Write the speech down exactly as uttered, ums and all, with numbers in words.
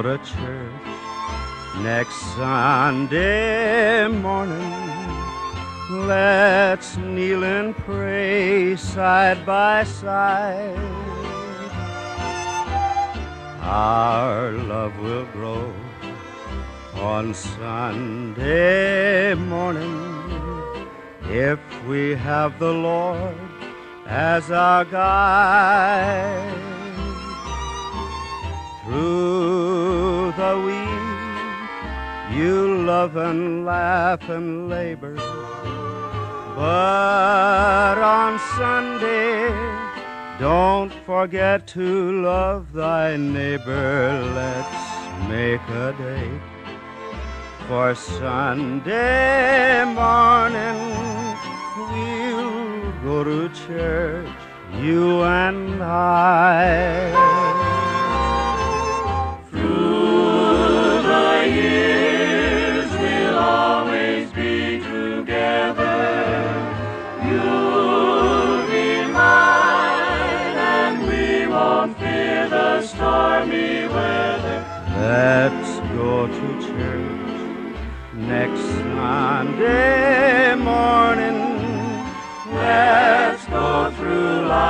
to church next Sunday morning. Let's kneel and pray side by side. Our love will grow on Sunday morning if we have the Lord as our guide. Through the week you love and laugh and labor, but on Sunday don't forget to love thy neighbor. Let's make a date for Sunday morning. We'll go to church, you and I. Through the years we'll always be together. You'll be mine and we won't fear the stormy weather. Let's go to church next Sunday morning. Let's go through life